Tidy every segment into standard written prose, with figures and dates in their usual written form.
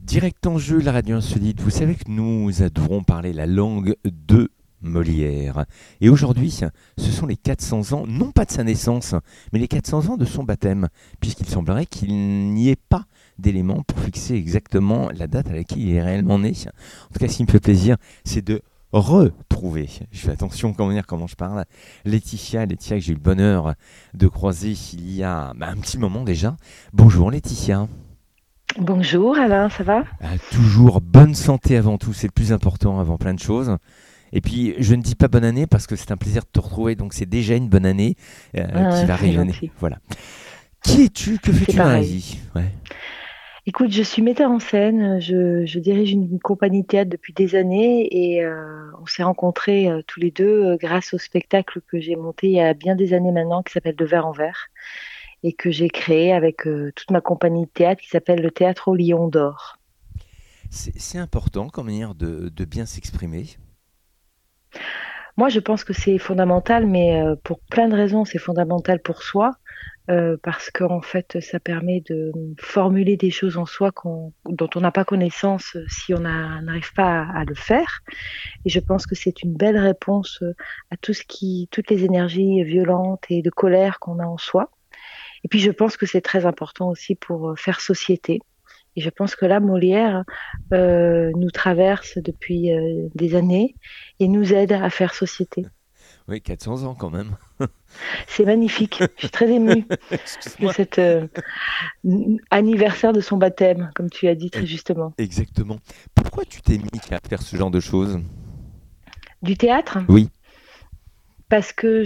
Direct en jeu, la radio insolite. Vous savez que nous adorons parler la langue de Molière. Et aujourd'hui, ce sont les 400 ans, non pas de sa naissance, mais les 400 ans de son baptême, puisqu'il semblerait qu'il n'y ait pas d'éléments pour fixer exactement la date à laquelle il est réellement né. En tout cas, ce qui me fait plaisir, c'est de retrouver, je fais attention comment je parle, Laetitia que j'ai eu le bonheur de croiser il y a un petit moment déjà. Bonjour Laetitia. Bonjour Alain, ça va? Toujours bonne santé avant tout, c'est le plus important avant plein de choses. Et puis je ne dis pas bonne année parce que c'est un plaisir de te retrouver, donc c'est déjà une bonne année qui va C'est rayonner. gentil. Voilà. Qui es-tu? Que C'est fais-tu dans la pareil. vie? Ouais. Écoute, je suis metteur en scène, je dirige une compagnie de théâtre depuis des années et on s'est rencontrés tous les deux grâce au spectacle que j'ai monté il y a bien des années maintenant qui s'appelle De Verre en Verre et que j'ai créé avec toute ma compagnie de théâtre qui s'appelle le Théâtre au Lion d'Or. C'est important comme manière de bien s'exprimer. Moi, je pense que c'est fondamental, mais pour plein de raisons, c'est fondamental pour soi. Parce qu'en fait, ça permet de formuler des choses en soi dont on n'a pas connaissance si n'arrive pas à le faire. Et je pense que c'est une belle réponse à toutes les énergies violentes et de colère qu'on a en soi. Et puis, je pense que c'est très important aussi pour faire société. Et je pense que là, Molière nous traverse depuis des années et nous aide à faire société. Oui, 400 ans quand même. C'est magnifique. Je suis très émue de Excuse-moi. cet anniversaire de son baptême, comme tu as dit très E- justement. Exactement. Pourquoi tu t'es mis à faire ce genre de choses? Du théâtre, Oui. parce que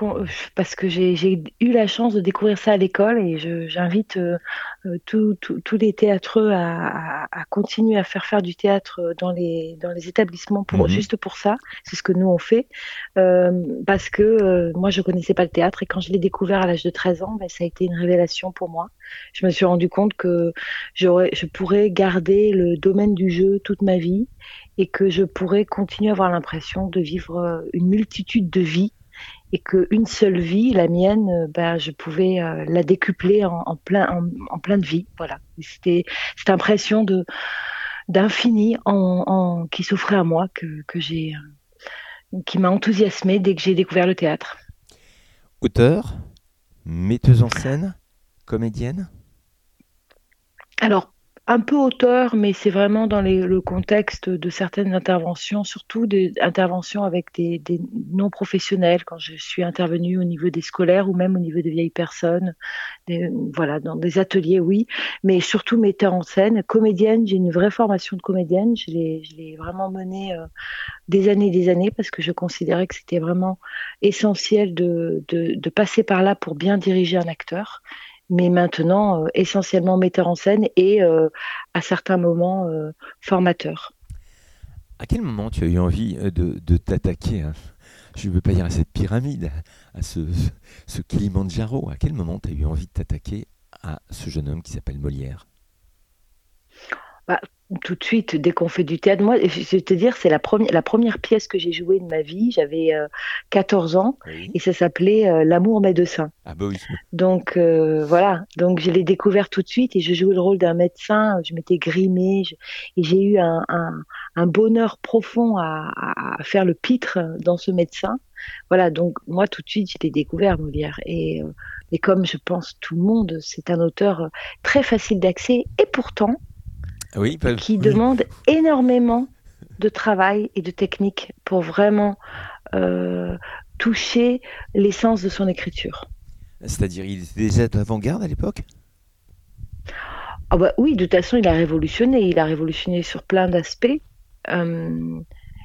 j'ai eu la chance de découvrir ça à l'école et j'invite tous les théâtreux à continuer à faire du théâtre dans les établissements Mhm. juste pour ça. C'est ce que nous on fait. Parce que moi je connaissais pas le théâtre et quand je l'ai découvert à l'âge de 13 ans, ben, ça a été une révélation pour moi. Je me suis rendu compte que je pourrais garder le domaine du jeu toute ma vie et que je pourrais continuer à avoir l'impression de vivre une multitude de vies et qu'une seule vie, la mienne, ben, je pouvais la décupler en plein de vies. Voilà. Et c'était cette impression d'infini qui s'offrait à moi qui m'a enthousiasmée dès que j'ai découvert le théâtre. Auteur, metteuse en scène, comédienne. Alors, un peu auteur, mais c'est vraiment dans le contexte de certaines interventions, surtout des interventions avec des non-professionnels, quand je suis intervenue au niveau des scolaires ou même au niveau des vieilles personnes, voilà, dans des ateliers, oui, mais surtout metteur en scène. Comédienne, j'ai une vraie formation de comédienne, je l'ai vraiment menée des années, parce que je considérais que c'était vraiment essentiel de passer par là pour bien diriger un acteur. Mais maintenant, essentiellement metteur en scène et à certains moments formateur. À quel moment tu as eu envie de t'attaquer, je ne veux pas dire à cette pyramide, à ce Kilimandjaro? À quel moment tu as eu envie de t'attaquer à ce jeune homme qui s'appelle Molière? Bah, tout de suite, dès qu'on fait du théâtre, moi, je vais te dire, c'est la première pièce que j'ai jouée de ma vie. J'avais 14 ans Oui. et ça s'appelait L'amour médecin. Ah bah oui. Donc voilà, donc je l'ai découvert tout de suite et je jouais le rôle d'un médecin. Je m'étais grimée et j'ai eu un bonheur profond à faire le pitre dans ce médecin. Voilà, donc moi tout de suite je l'ai découvert Molière et comme je pense tout le monde, c'est un auteur très facile d'accès et pourtant Oui, qui oui. demande énormément de travail et de technique pour vraiment euh, toucher l'essence de son écriture. C'est-à-dire, il était déjà d'avant-garde à l'époque? Ah bah oui, de toute façon, il a révolutionné sur plein d'aspects. Euh,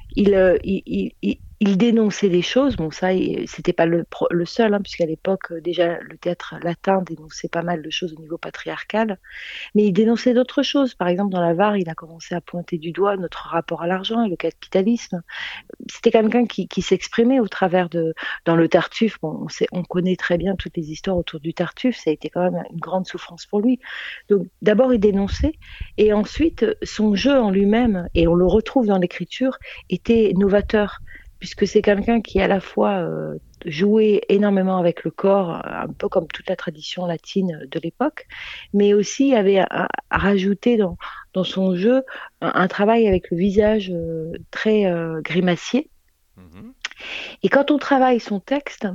il dénonçait des choses. Bon, ça, c'était pas le seul, hein, puisqu'à l'époque, déjà, le théâtre latin dénonçait pas mal de choses au niveau patriarcal. Mais il dénonçait d'autres choses. Par exemple, dans l'Avare, il a commencé à pointer du doigt notre rapport à l'argent et le capitalisme. C'était quelqu'un qui s'exprimait au travers dans le Tartuffe. Bon, on connaît très bien toutes les histoires autour du Tartuffe. Ça a été quand même une grande souffrance pour lui. Donc, d'abord, il dénonçait, et ensuite, son jeu en lui-même, et on le retrouve dans l'écriture, était novateur, puisque c'est quelqu'un qui à la fois jouait énormément avec le corps, un peu comme toute la tradition latine de l'époque, mais aussi avait à rajouter dans son jeu un travail avec le visage très grimacier. Mhm. Et quand on travaille son texte,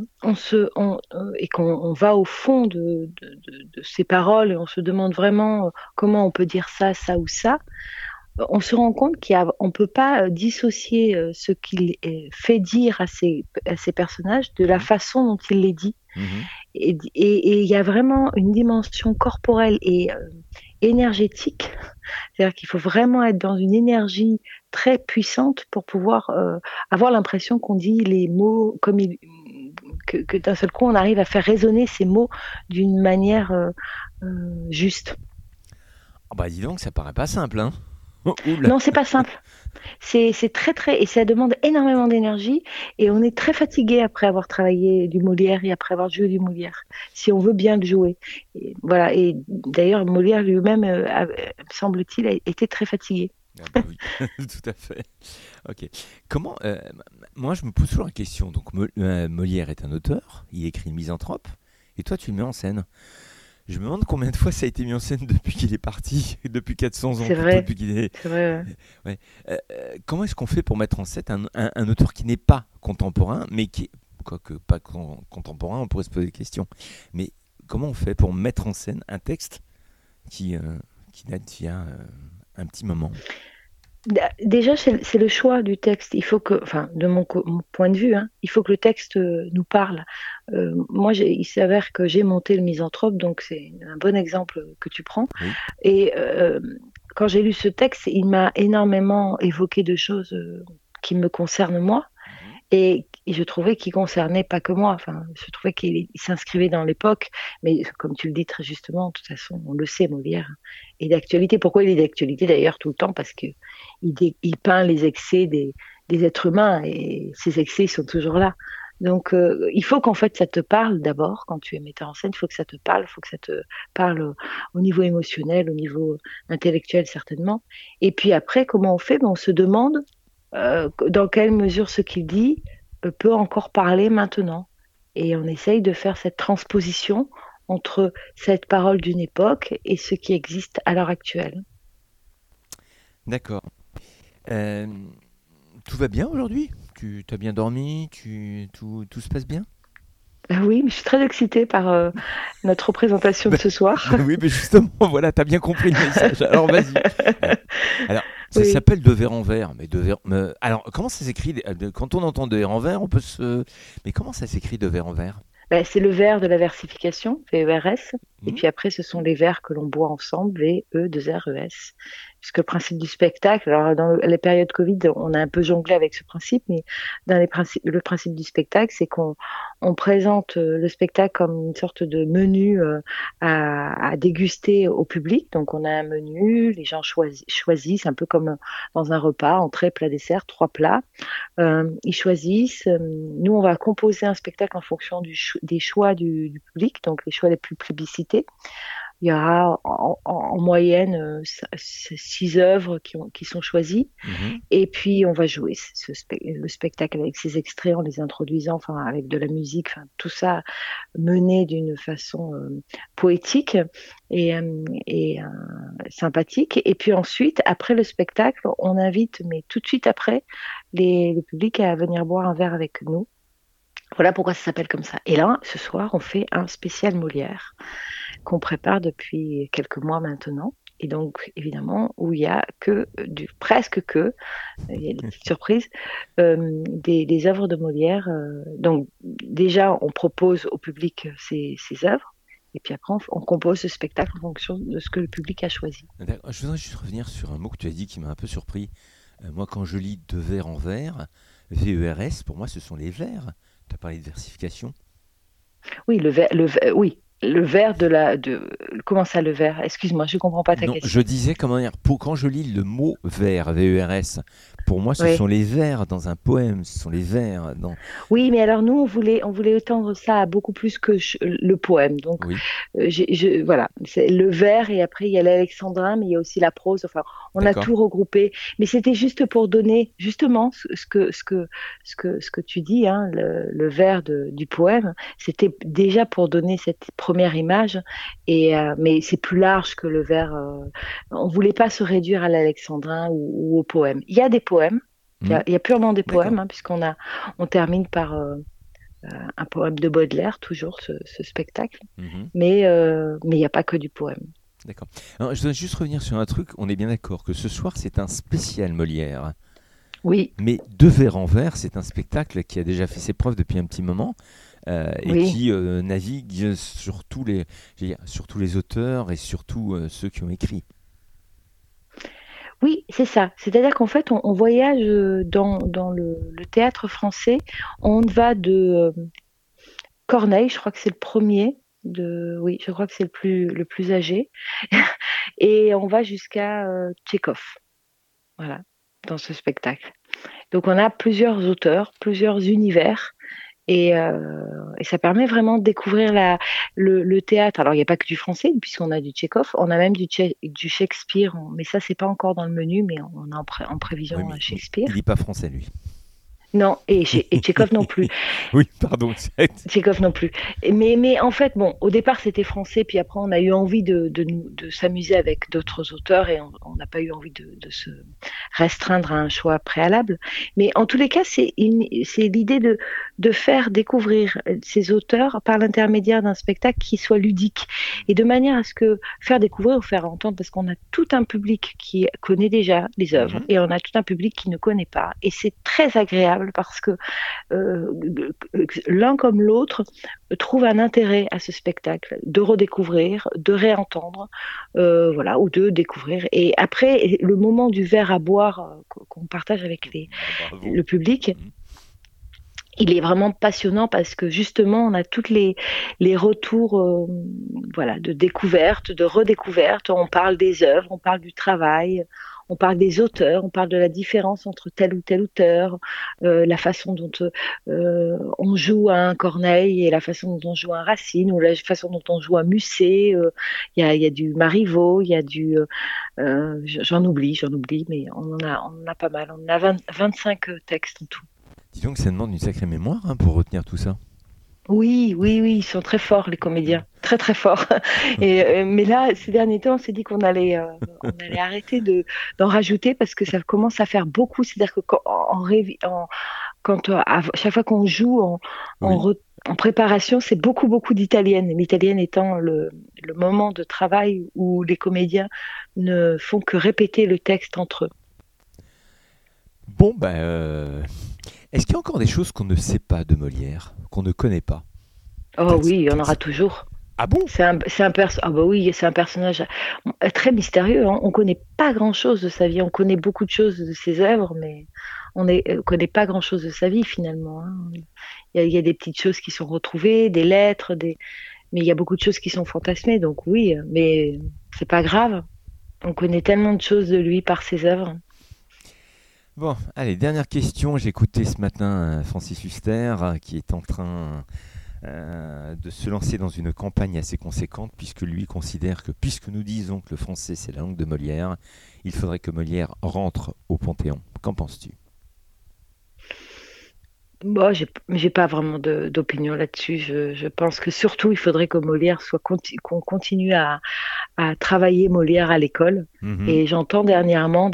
et qu'on va au fond de ses paroles et on se demande vraiment comment on peut dire ça, ça ou ça, on se rend compte qu'on ne peut pas dissocier ce qu'il fait dire à ses personnages de la Mhm. façon dont il les dit. Mhm. Et il y a vraiment une dimension corporelle et énergétique. C'est-à-dire qu'il faut vraiment être dans une énergie très puissante pour pouvoir avoir l'impression qu'on dit les mots que d'un seul coup on arrive à faire résonner ces mots d'une manière juste. Ah bah dis donc, ça paraît pas simple, hein. Oula. Non, c'est pas simple. C'est très très et ça demande énormément d'énergie et on est très fatigué après avoir travaillé du Molière et après avoir joué du Molière, si on veut bien le jouer. Et voilà. Et d'ailleurs, Molière lui-même, semble-t-il, a été très fatigué. Ah bah oui, tout à fait. Ok. Comment moi je me pose toujours la question. Donc Molière est un auteur, il écrit une misanthrope, et toi tu le mets en scène. Je me demande combien de fois ça a été mis en scène depuis qu'il est parti, depuis 400 ans C'est plutôt, vrai, depuis qu'il est. c'est vrai. Ouais. Ouais. Comment est-ce qu'on fait pour mettre en scène un auteur qui n'est pas contemporain, mais qui est, quoique pas contemporain, on pourrait se poser des questions. Mais comment on fait pour mettre en scène un texte qui, qui date d'il y a un petit moment? Déjà, c'est le choix du texte. Il faut que, enfin, de mon point de vue, hein, il faut que le texte nous parle. Moi, il s'avère que j'ai monté le Misanthrope, donc c'est un bon exemple que tu prends. Oui. Et quand j'ai lu ce texte, il m'a énormément évoqué de choses qui me concernent moi. Mhm. Et je trouvais qu'il concernait pas que moi. Enfin, je trouvais qu'il s'inscrivait dans l'époque. Mais comme tu le dis très justement, de toute façon, on le sait, Molière est d'actualité. Pourquoi il est d'actualité d'ailleurs tout le temps? Parce que il peint les excès des êtres humains et ces excès sont toujours là. Donc, il faut qu'en fait ça te parle d'abord quand tu es metteur en scène. Il faut que ça te parle, il faut que ça te parle au niveau émotionnel, au niveau intellectuel certainement. Et puis après, comment on fait? Ben, on se demande dans quelle mesure ce qu'il dit peut encore parler maintenant. Et on essaye de faire cette transposition entre cette parole d'une époque et ce qui existe à l'heure actuelle. D'accord. Euh, Tout va bien aujourd'hui? Tu as bien dormi? Tout se passe bien? Oui, mais je suis très excitée par notre représentation de Ben, ce soir. ben oui, mais justement, voilà, t'as bien compris le message. Alors vas-y. Euh, Alors, ça Oui. s'appelle de verre en verre, mais alors, comment ça s'écrit? Quand on entend de verre en verre, on peut se. Mais comment ça s'écrit de verre en verre? Ben, c'est le vers de la versification, VERS. Et Hmm. puis après, ce sont les vers que l'on boit ensemble, VE2RES. Puisque le principe du spectacle, alors dans les périodes Covid, on a un peu jonglé avec ce principe, mais dans le principe du spectacle, c'est qu'on présente le spectacle comme une sorte de menu à déguster au public. Donc on a un menu, les gens choisissent un peu comme dans un repas, entrée, plat, dessert, trois plats. Ils choisissent. Nous, on va composer un spectacle en fonction des choix du public, donc les choix les plus plébiscités. Il y aura en moyenne 6 œuvres qui sont choisies. Mhm. Et puis, on va jouer le spectacle avec ces extraits en les introduisant, enfin, avec de la musique, enfin, tout ça mené d'une façon poétique et sympathique. Et puis ensuite, après le spectacle, on invite, mais tout de suite après, le public à venir boire un verre avec nous. Voilà pourquoi ça s'appelle comme ça. Et là, ce soir, on fait un spécial Molière qu'on prépare depuis quelques mois maintenant. Et donc, évidemment, où il y a presque que, il y a des petites surprises, des œuvres de Molière. Donc, déjà, on propose au public ces œuvres. Et puis après, on compose ce spectacle en fonction de ce que le public a choisi. D'accord. Je voudrais juste revenir sur un mot que tu as dit qui m'a un peu surpris. Moi, quand je lis de verre en verre, VERS, pour moi, ce sont les vers. Tu as parlé de versification. Oui, oui, le vers comment ça, le vers? Excuse-moi, je ne comprends pas ta Non, je question. disais, comment dire, quand je lis le mot vers, VERS, pour moi, ce sont Oui. les vers dans un poème, ce sont les vers dans. Oui, mais alors nous, on voulait étendre ça à beaucoup plus que le poème. Donc, Oui, voilà, c'est le vers et après il y a l'alexandrin, mais il y a aussi la prose. Enfin, on a d'accord. tout regroupé. Mais c'était juste pour donner justement ce que tu dis, hein, le vers du poème. C'était déjà pour donner cette première image. Mais c'est plus large que le vers. On voulait pas se réduire à l'alexandrin ou au poème. Il y a des poèmes. Il y a purement des D'accord. poèmes, hein, on termine par un poème de Baudelaire, toujours ce spectacle. Mhm. Mais il n'y a pas que du poème. D'accord. Alors, je dois juste revenir sur un truc. On est bien d'accord que ce soir, c'est un spécial Molière. Oui, Mais De Vers en Vers, c'est un spectacle qui a déjà fait ses preuves depuis un petit moment et oui. qui navigue sur sur tous les auteurs et surtout ceux qui ont écrit. Oui, c'est ça. C'est-à-dire qu'en fait, on voyage dans le théâtre français. On va de Corneille, je crois que c'est le premier. Oui, je crois que c'est le plus âgé. Et on va jusqu'à Tchekhov, voilà, dans ce spectacle. Donc on a plusieurs auteurs, plusieurs univers. Et ça permet vraiment de découvrir le théâtre. Alors, il n'y a pas que du français, puisqu'on a du Tchekhov, on a même du Shakespeare, mais ça, c'est pas encore dans le menu, mais on a en Oui, prévision mais il Shakespeare. n'est pas français, lui. Non, et Tchekhov non plus. Oui, pardon. Tchekhov non plus. Mais en fait, bon, au départ, c'était français, puis après, on a eu envie de s'amuser avec d'autres auteurs et on n'a pas eu envie de se restreindre à un choix préalable. Mais en tous les cas, c'est l'idée de faire découvrir ces auteurs par l'intermédiaire d'un spectacle qui soit ludique et de manière à ce que faire découvrir ou faire entendre, parce qu'on a tout un public qui connaît déjà les œuvres Mhm. et on a tout un public qui ne connaît pas. Et c'est très agréable parce que l'un comme l'autre trouve un intérêt à ce spectacle, de redécouvrir, de réentendre, voilà, ou de découvrir. Et après, le moment du verre à boire qu'on partage avec Bravo. le public, Mhm. il est vraiment passionnant parce que justement, on a toutes les retours voilà, de découverte, de redécouverte. On parle des œuvres, on parle du travail, on parle des auteurs, on parle de la différence entre tel ou tel auteur, la façon dont on joue à un Corneille et la façon dont on joue à un Racine ou la façon dont on joue à Musset. Il y a du Marivaux, il y a du... j'en oublie, mais on en a pas mal. On a 25 textes en tout. Dis donc, ça demande une sacrée mémoire pour retenir tout ça. Oui, oui, oui, ils sont très forts, les comédiens, très très forts. Mais là, ces derniers temps, on s'est dit qu'on allait arrêter d'en rajouter parce que ça commence à faire beaucoup. C'est-à-dire que chaque fois qu'on joue en, Oui. re- en préparation, c'est beaucoup, beaucoup d'italienne. L'italienne étant le moment de travail où les comédiens ne font que répéter le texte entre eux. Bon, est-ce qu'il y a encore des choses qu'on ne sait pas de Molière, qu'on ne connaît pas? Oh Quels- oui, il y en quels- aura toujours. Ah bon? Ah bah oui, c'est un personnage très mystérieux, hein. On connaît pas grand-chose de sa vie. On connaît beaucoup de choses de ses œuvres, mais on ne connaît pas grand-chose de sa vie finalement, hein. Il y a des petites choses qui sont retrouvées, des lettres, mais il y a beaucoup de choses qui sont fantasmées. Donc oui, mais c'est pas grave. On connaît tellement de choses de lui par ses œuvres. Bon, allez, dernière question. J'ai écouté ce matin Francis Huster qui est en train de se lancer dans une campagne assez conséquente puisque lui considère que puisque nous disons que le français c'est la langue de Molière, il faudrait que Molière rentre au Panthéon. Qu'en penses-tu? Bon, j'ai pas vraiment d'opinion là-dessus. Je pense que surtout, il faudrait que Molière qu'on continue à travailler Molière à l'école. Mhm. Et j'entends dernièrement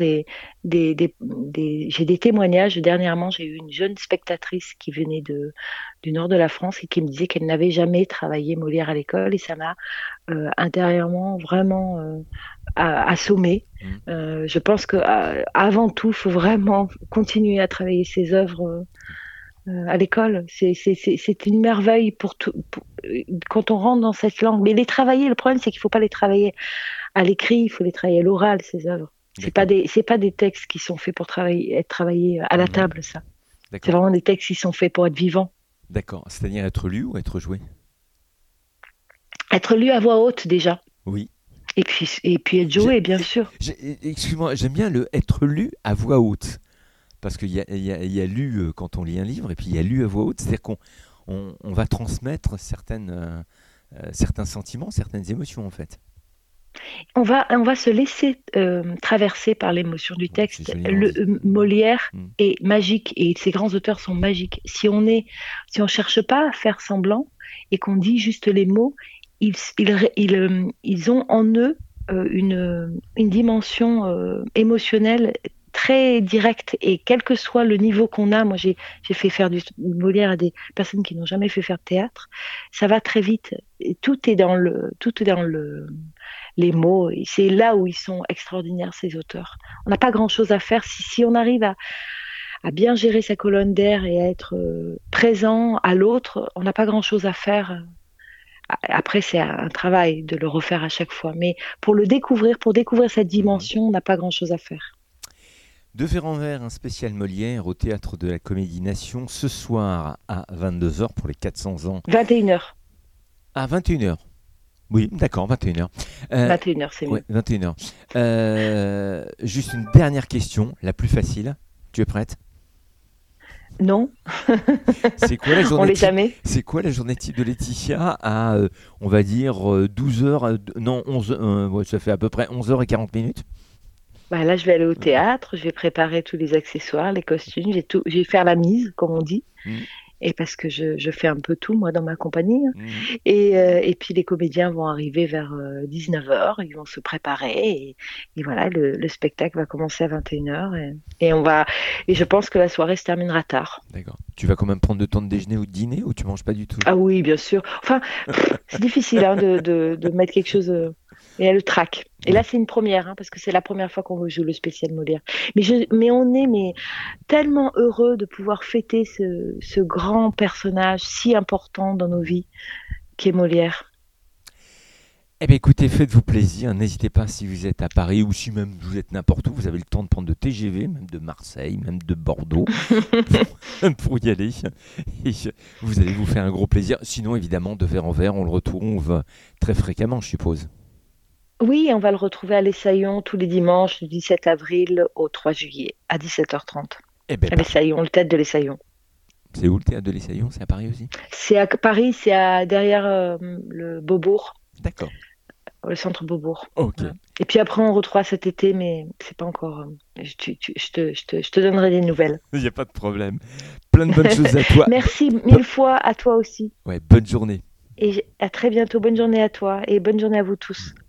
j'ai des témoignages. Dernièrement, j'ai eu une jeune spectatrice qui venait du nord de la France et qui me disait qu'elle n'avait jamais travaillé Molière à l'école. Et ça m'a intérieurement vraiment assommée. Mhm. Je pense que avant tout, il faut vraiment continuer à travailler ses œuvres à l'école. C'est une merveille pour tout, quand on rentre dans cette langue. Mais les travailler, le problème, c'est qu'il ne faut pas les travailler à l'écrit, il faut les travailler à l'oral, ces œuvres. D'accord. C'est pas des textes qui sont faits pour être travaillés à la Mhm. table, ça. C'est D'accord. vraiment des textes qui sont faits pour être vivants. D'accord. C'est-à-dire être lu ou être joué? Être lu à voix haute, déjà. Oui. Et puis être J'ai- joué, bien sûr. Excuse-moi, j'aime bien le être lu à voix haute. Parce qu'il y a lu quand on lit un livre et puis il y a lu à voix haute. C'est-à-dire qu'on va transmettre certains sentiments, certaines émotions en fait. On va se laisser traverser par l'émotion du Ouais, c'est texte. joliment dit. Molière Mm. est magique et ces grands auteurs sont magiques. Si on cherche pas à faire semblant et qu'on dit juste les mots, ils ont en eux une dimension émotionnelle très directe. Et quel que soit le niveau qu'on a, moi j'ai fait faire du Molière à des personnes qui n'ont jamais fait faire de théâtre, ça va très vite. Et tout est dans les mots. Et c'est là où ils sont extraordinaires, ces auteurs. On n'a pas grand-chose à faire si on arrive à bien gérer sa colonne d'air et à être présent à l'autre, on n'a pas grand-chose à faire. Après, c'est un travail de le refaire à chaque fois. Mais pour découvrir cette Mhm. dimension, on n'a pas grand-chose à faire. De Vers en Vers, un spécial Molière au Théâtre de la Comédie Nation ce soir à 22h pour les 400 ans. 21h. À 21h. Oui, d'accord, 21h. Euh, 21h, c'est ouais, mieux. 21h. Juste une dernière question, la plus facile. Tu es prête? Non, C'est quoi la on journée l'est type? jamais. C'est quoi la journée type de Laetitia à, on va dire, 12h, non, 11, ouais, ça fait à peu près 11h40 minutes. Bah là, je vais aller au théâtre, je vais préparer tous les accessoires, les costumes, je vais faire la mise, comme on dit. Mhm, Et parce que je fais un peu tout, moi, dans ma compagnie. mhm. Et puis les comédiens vont arriver vers 19h, ils vont se préparer et voilà, le spectacle va commencer à 21h et je pense que la soirée se terminera tard. D'accord. Tu vas quand même prendre le temps de déjeuner ou de dîner ou tu manges pas du tout? Ah oui, bien sûr. Enfin, c'est difficile hein, de mettre quelque chose. Et elle le traque. Et là, Ouais. c'est une première, hein, parce que c'est la première fois qu'on joue le spécial Molière. Mais on est tellement heureux de pouvoir fêter ce grand personnage si important dans nos vies, qui est Molière. Eh bien écoutez, faites-vous plaisir, n'hésitez pas si vous êtes à Paris ou si même vous êtes n'importe où, vous avez le temps de prendre de TGV, même de Marseille, même de Bordeaux, pour y aller. Et vous allez vous faire un gros plaisir. Sinon, évidemment, de Vers en Vers, on le retrouve très fréquemment, je suppose. Oui, on va le retrouver à l'Essaillon tous les dimanches du 17 avril au 3 juillet à 17h30. Eh bien À parfait. l'Essaillon, le théâtre de l'Essaillon. C'est où le théâtre de l'Essaillon? C'est à Paris aussi? C'est à Paris, derrière le Beaubourg, D'accord. le centre Beaubourg. Ok. Voilà. Et puis après, on retrouvera cet été, mais c'est pas encore. Je te donnerai des nouvelles. Il n'y a pas de problème. Plein de bonnes choses à toi. Merci mille fois à toi aussi. Ouais, bonne journée. Et à très bientôt. Bonne journée à toi et bonne journée à vous tous.